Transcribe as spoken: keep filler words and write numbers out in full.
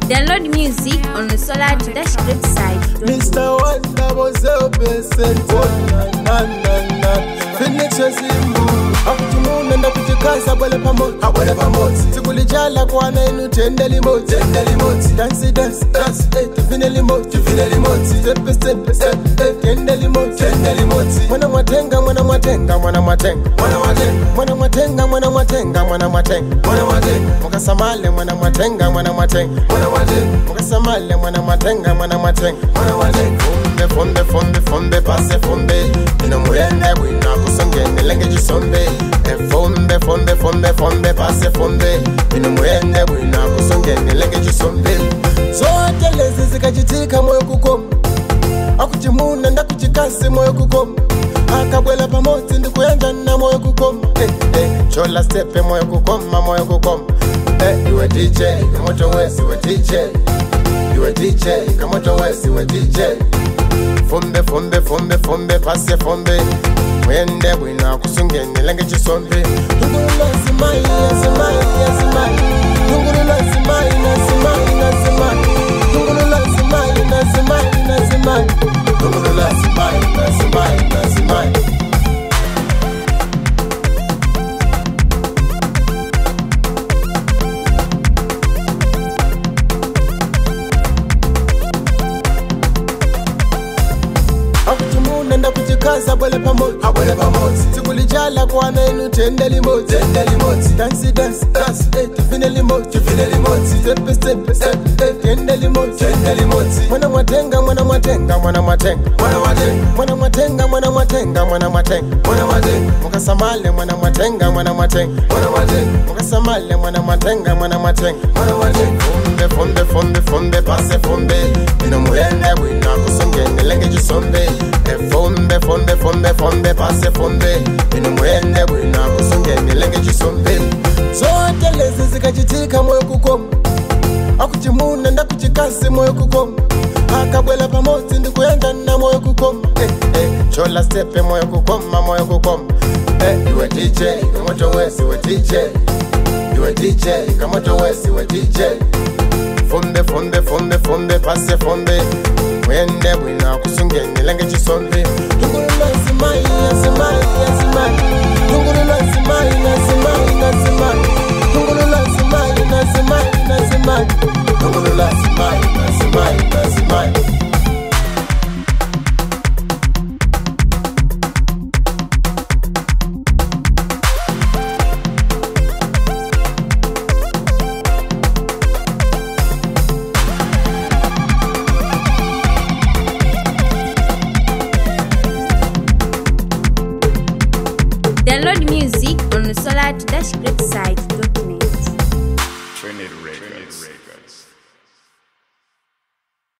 Download music on the Solar to Dash website. Mister One double zero percent. Na na na. Phoenix Simbu. Akujumuna nda kujikaza bwele pamoja. Abwele pamoja. Sikulijala kwa na inu tendeli moti. Tendeli moti. Dance dance dance. Eh, tufineli moti. Tufineli moti. Step step step. Eh, tendeli moti. Tendeli moti. Mwana mwatenga mwana mwatenga mwana mwatenga. Mwana mwatenga. Mwana mwatenga mwana mwatenga mwana mwatenga. Mwana mwatenga. Mukasamale mwana mwatenga mwana mwatenga. Mwana mwatenga. Mukasamale mwana mwatenga mwana mwatenga. Mwana mwatenga. Fumbe fumbe fumbe fumbe pase fumbe. Ino muende wina kusongene lenge jisombe. Fumbe fumbe fumbe fumbe pase fumbe. Ino muende wina kusongene lenge jisombe. Zote lezi zikajitika moyo kukoma. Akujimuna nda kujikasi moyo kukoma. Akabwela pamoja ndikuyanja na moyo kukoma. Eh eh chola stepe moyo kukoma moyo kukoma. Eh you a D J kamoto wesi we D J. You a D J kamoto wesi we D J. Fumbe fumbe fumbe fumbe pase fumbe. Mwende wina kusungene lenge chisombe. Tungurula simai ya simai ya simai. Tungurula simai na simai na simai. Tungurula simai na simai na simai. Tungurula simai na simai na simai. Nenda kujikaza bwele pamoja. Abwele pamoja. Sikulijala kwa na inu tendeli moti. Tendeli moti. Dance dance dance. Eh, tufineli moti. Tufineli moti. Step step step. Eh, tendeli moti. Tendeli moti. Mwana mwatenga mwana mwatenga mwana mwatenga. Mwana mwatenga. Mwana mwatenga mwana mwatenga mwana mwatenga. Mwana mwatenga. Mukasamale mwana mwatenga mwana mwatenga. Mwana mwatenga. Mukasamale mwana mwatenga mwana mwatenga. Mwana mwatenga. Fumbe fumbe fumbe fumbe pase fumbe. Ino muende wina kusongene lenge jisombe. Fumbe fumbe fumbe fumbe pase fumbe. Ino muende wina kusongene lenge jisombe. Zote lezi zikajitika moyo kukoma. Akujimuna nda kujikasi moyo kukoma. Akabwela pamoja ndikuyanja na moyo kukoma. Eh eh chola stepe moyo kukoma moyo kukoma. Eh you a D J kamoto wesi we D J. You a D J kamoto wesi we D J. Fumbe fumbe fumbe fumbe pase fumbe. Mwende wina kusungene lenge chisombe. Tungurula simai ya simai ya simai. Tungurula simai na simai na simai. Tungurula simai na simai na simai. Tungurula simai na simai na simai. Download music on the Solar to Dash website.